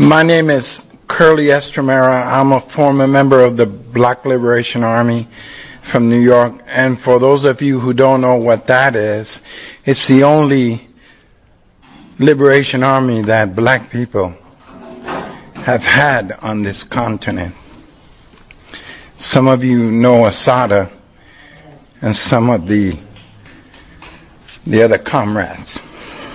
My name is Curly Estramera. I'm a former member of the Black Liberation Army from New York. And for those of you who don't know what that is, it's the only liberation army that black people have had on this continent. Some of you know Asada and some of the other comrades.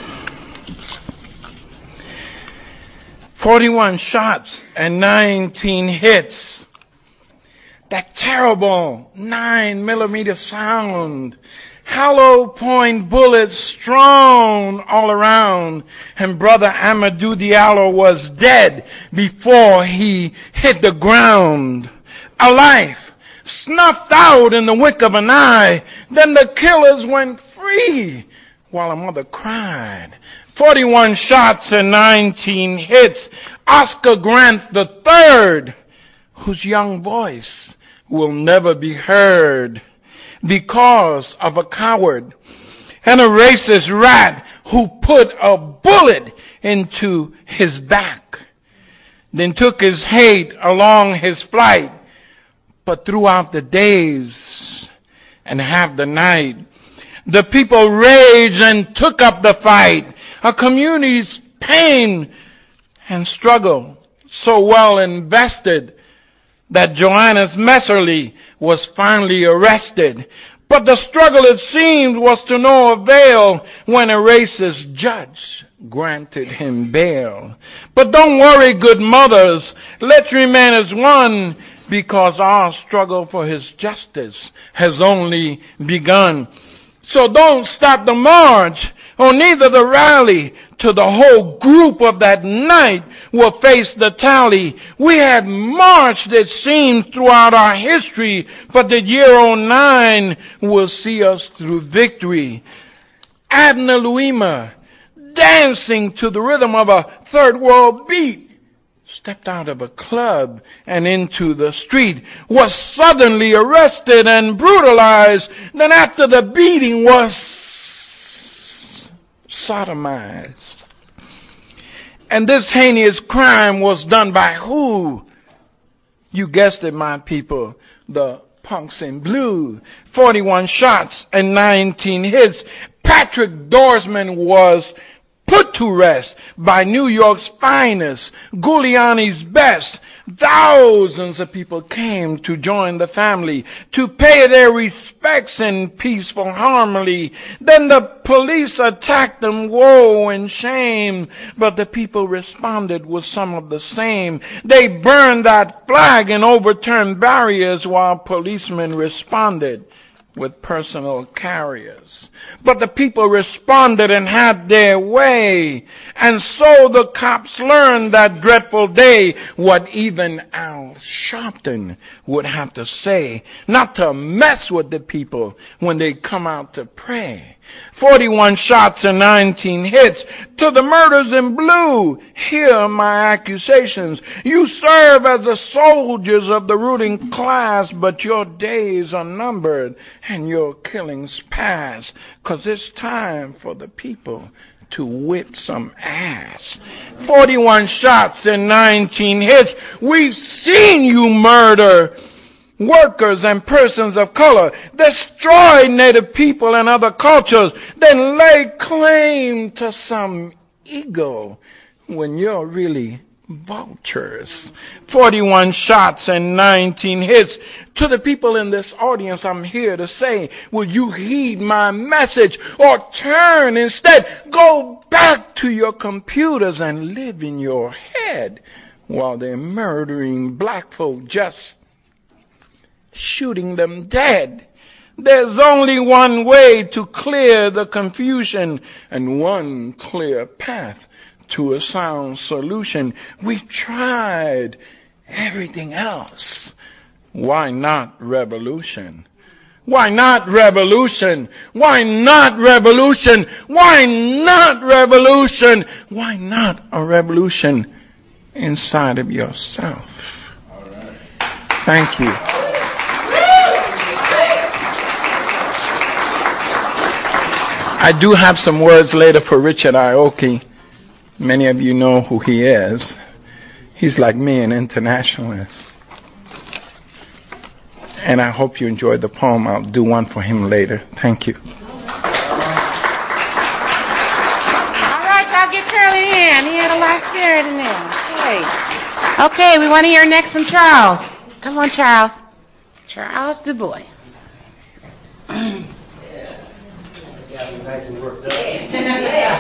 41 shots and 19 hits. That terrible 9mm sound. Hollow point bullets strewn all around. And Brother Amadou Diallo was dead before he hit the ground. A life snuffed out in the wick of an eye. Then the killers went free while a mother cried. 41 shots and 19 hits. Oscar Grant III, whose young voice will never be heard because of a coward and a racist rat who put a bullet into his back, then took his hate along his flight. But throughout the days and half the night, the people raged and took up the fight. A community's pain and struggle so well invested that Johannes Messerly was finally arrested. But the struggle, it seemed, was to no avail when a racist judge granted him bail. But don't worry, good mothers, let's remain as one, because our struggle for his justice has only begun. So don't stop the march, or neither the rally, till the whole group of that night will face the tally. We had marched, it seems, throughout our history, but the year 09 will see us through victory. Abner Louima, dancing to the rhythm of a third world beat, stepped out of a club and into the street, was suddenly arrested and brutalized, then after the beating was sodomized. And this heinous crime was done by who? You guessed it, my people, the punks in blue. 41 shots and 19 hits. Patrick Dorsman was put to rest by New York's finest, Giuliani's best. Thousands of people came to join the family, to pay their respects in peaceful harmony. Then the police attacked them, woe and shame, but the people responded with some of the same. They burned that flag and overturned barriers while policemen responded with personal carriers. But the people responded and had their way. And so the cops learned that dreadful day what even Al Sharpton would have to say, not to mess with the people when they come out to pray. 41 shots and 19 hits. To the murders in blue, hear my accusations. You serve as the soldiers of the ruling class, but your days are numbered and your killings past, 'cause it's time for the people to whip some ass. 41 shots and 19 hits. We've seen you murder workers and persons of color, destroy native people and other cultures, then lay claim to some ego when you're really vultures. 41 shots and 19 hits. To the people in this audience, I'm here to say, will you heed my message or turn instead? Go back to your computers and live in your head while they're murdering black folk, just shooting them dead. There's only one way to clear the confusion and one clear path to a sound solution. We've tried everything else. Why not revolution? Why not revolution? Why not revolution? Why not revolution? Why not a revolution inside of yourself? Thank you. I do have some words later for Richard Aoki. Many of you know who he is. He's like me, an internationalist. And I hope you enjoyed the poem. I'll do one for him later. Thank you. All right, y'all get Curly in. He had a lot of spirit in there. Okay, we want to hear next from Charles. Come on, Charles. Charles Du Bois. Nice and worked up.